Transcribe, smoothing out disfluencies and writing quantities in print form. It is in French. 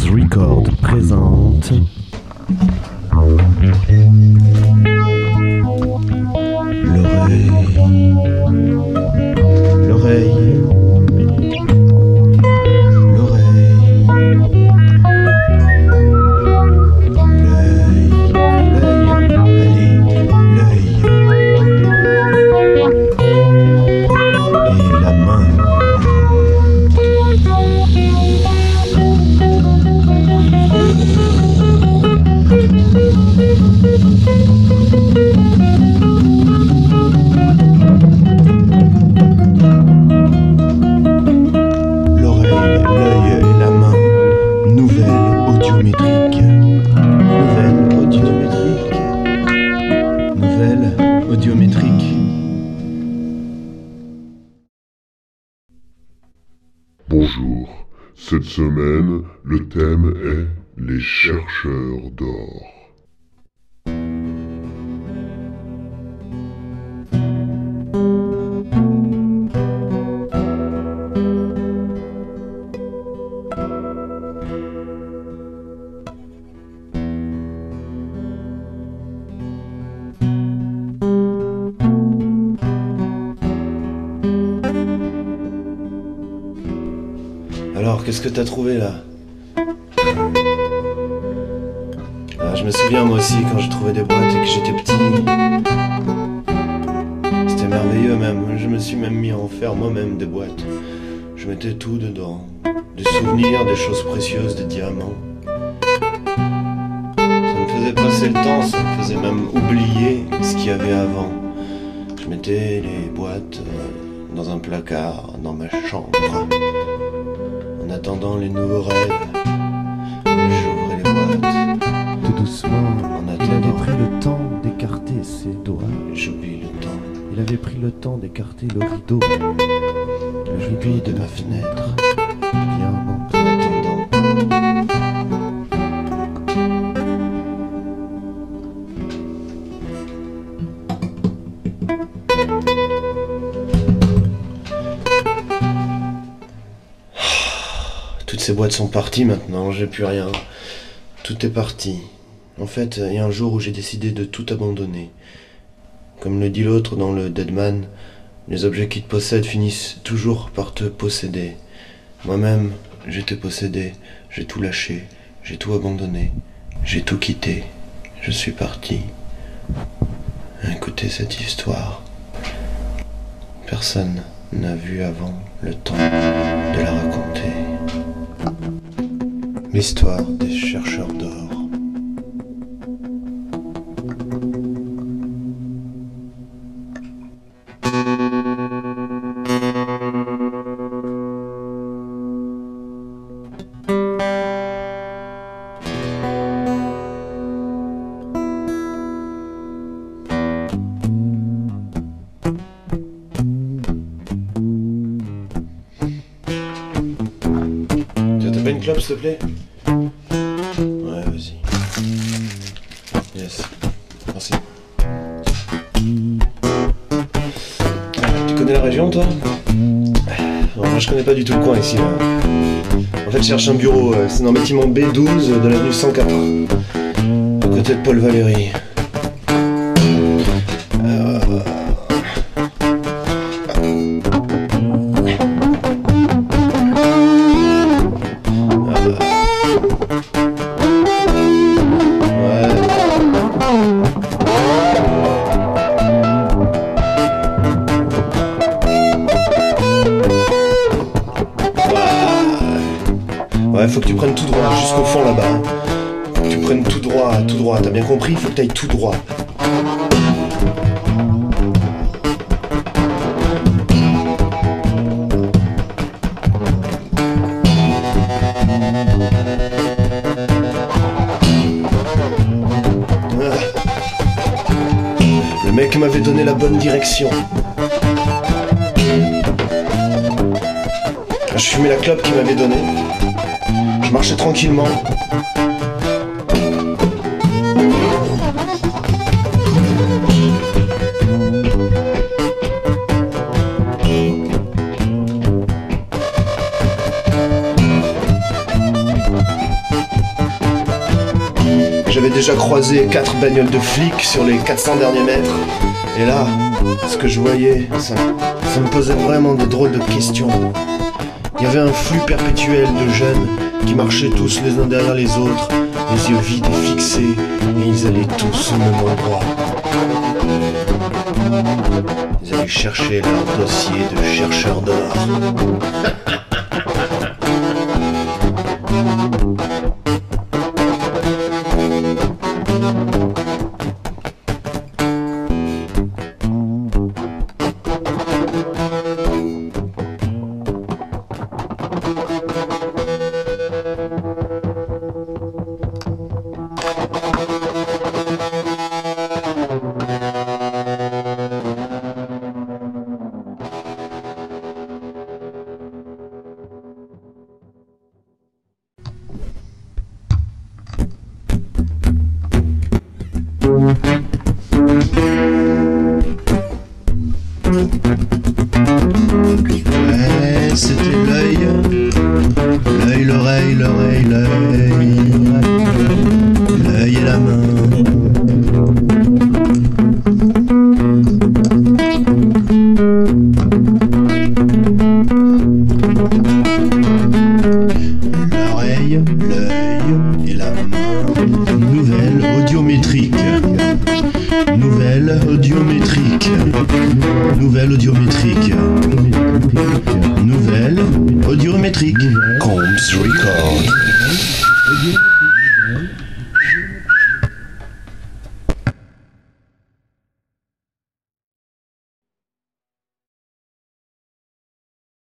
Record présente l'oreille, l'oreille, l'oreille, l'œil, l'œil, allez, l'œil et la main. Audiométrique. Bonjour, cette semaine, le thème est les chercheurs d'or. Alors, qu'est-ce que t'as trouvé là? Je me souviens moi aussi quand je trouvais des boîtes et que j'étais petit. C'était merveilleux même. Je me suis même mis à en faire moi-même des boîtes. Je mettais tout dedans. Des souvenirs, des choses précieuses, des diamants. Ça me faisait passer le temps, ça me faisait même oublier ce qu'il y avait avant. Je mettais les boîtes dans un placard, dans ma chambre. En attendant les nouveaux rêves, j'ouvrais les boîtes. Tout doucement, En il avait attendant, pris le temps d'écarter ses doigts. j'oublie le temps. Il avait pris le temps d'écarter le rideau. Le J'oublie rideau de ma fenêtre. bien En attendant, toutes ces boîtes sont parties maintenant, j'ai plus rien. Tout est parti. En fait, il y a un jour où j'ai décidé de tout abandonner. Comme le dit l'autre dans le Deadman, les objets qui te possèdent finissent toujours par te posséder. Moi-même, j'étais possédé, j'ai tout lâché, j'ai tout abandonné, j'ai tout quitté, je suis parti. Écoutez cette histoire. Personne n'a vu avant le temps de la raconter. L'histoire des chercheurs d'or. T'as pas une clope s'il te plaît? Ouais, vas-y. Yes. Merci. Tu connais la région, toi? Moi, je connais pas du tout le coin ici, là. En fait, je cherche un bureau. C'est dans le bâtiment B12 de l'avenue 104. À côté de Paul Valéry. Ouais, faut que tu prennes tout droit jusqu'au fond là-bas. Faut que tu prennes tout droit, t'as bien compris? Faut que t'ailles tout droit. Le mec m'avait donné la bonne direction. Je fumais la clope qu'il m'avait donnée. Je marchais tranquillement. J'avais déjà croisé 4 bagnoles de flics sur les 400 derniers mètres. Et là, ce que je voyais, ça me posait vraiment des drôles de questions. Il y avait un flux perpétuel de jeunes qui marchaient tous les uns derrière les autres, les yeux vides et fixés, et ils allaient tous au même endroit. Ils allaient chercher leur dossier de chercheurs d'or. Ouais, c'était l'œil, l'oreille, l'œil et la main. L'oreille, l'œil et la main. Nouvelle audiométrique. Nouvelle audiométrique. Nouvelle audiométrique. Nouvelle audiométrique.